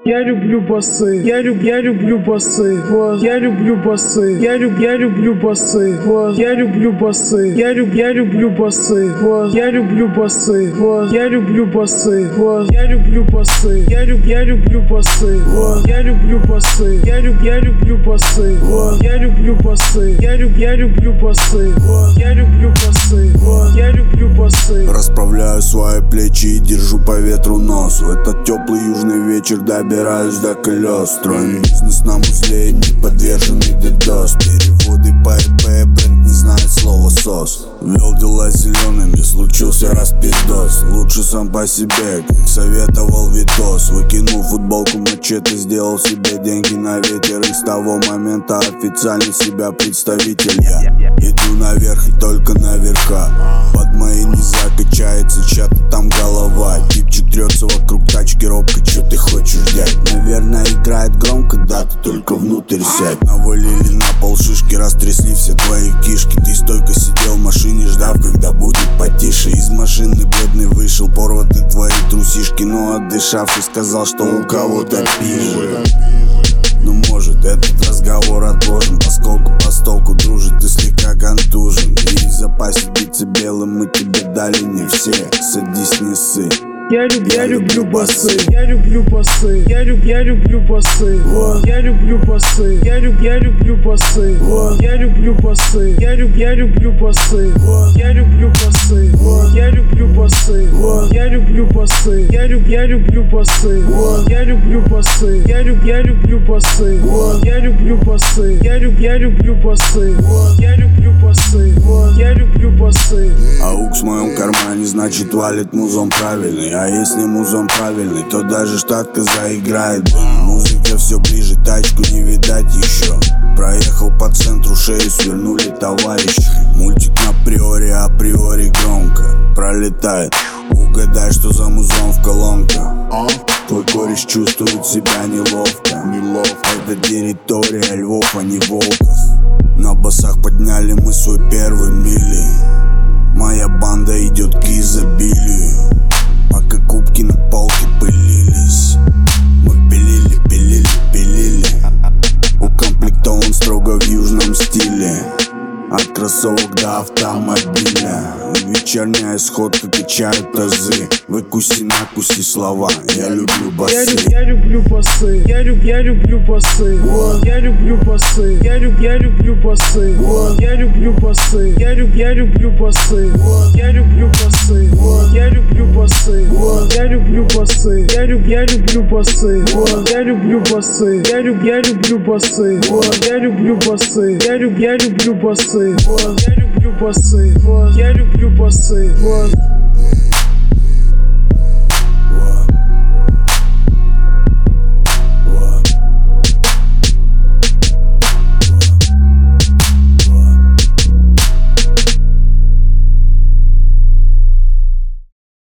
Я люблю басы, я люблю басы, вот. Я люблю басы, я люблю басы, вот. Я люблю басы, я люблю басы, вот. Я люблю басы, вот. Я люблю басы, вот. Я люблю басы, я люблю басы, вот. Я люблю басы, я люблю басы, вот. Я люблю басы, я люблю басы, вот. Я люблю басы, вот. Я люблю басы. Расправляю свои плечи и держу по ветру нос. В этот теплый южный вечер добираюсь до колес. Строим бизнес на узле, не подверженный дедос. Переводы по ИП, бренд не знает слова сос. Вел дела зелеными, случился распиздос. Лучше сам по себе, как советовал Витос. Выкинул футболку мачете, сделал себе деньги на ветер. И с того момента официально себя представитель я. Иду наверх и только наверха. Под моей не закачается чья-то там голова. Типчик трется вокруг тачки робко, чё ты хочешь взять? Наверное играет громко, да, ты только внутрь сядь. Навалили на пол шишки, растрясли все твои кишки. Ты стойко сидел в машине, ждав, когда будет потише. Из машины бледный вышел, порваты твои трусишки. Но отдышавшись сказал, что у кого-то пизже. Ну может этот разговор отложим, поскольку постолку дружит и слегка контужен. И в запасе биться белым мы тебе дали не все. Садись, не ссы. Я люблю басы, я люблю басы, я люблю басы, вот. Я люблю басы, я люблю басы, вот. Я люблю басы, я люблю басы, вот. Я люблю басы, вот. Я люблю басы, вот. Я люблю басы, я люблю басы, вот. Я люблю басы, я люблю басы, вот. Я люблю басы, я люблю басы, вот. Я люблю басы, вот. Я люблю басы. Аук в моем кармане, значит валит музон правильный. А если музон правильный, то даже штатка заиграет. Музыка все ближе, тачку не видать еще. Проехал по центру, шею свернули товарищи. Мультик на априори громко пролетает. Угадай, что за музон в колонках. Твой кореш чувствует себя неловко. Это территория львов, а не волков. На басах подняли мы свой первый мили. Моя банда идет к изобилию. Пока кубки на полке пылились, мы пилили. Укомплектован строго в южном стиле. От кроссовок до автомобиля. Вечерняя сходка качает тазы. Выкуси-накуси слова. Я люблю басы. Я люблю басы, я люблю басы, вот. Я люблю басы, я люблю басы, вот. Я люблю басы, я люблю басы, вот. Я люблю басы, вот. Я люблю басы, вот. Я люблю басы, я люблю басы, вот. Я люблю басы, я люблю басы, вот. Я люблю басы, я люблю басы, вот. Я люблю басы, вот. Я люблю басы, вот.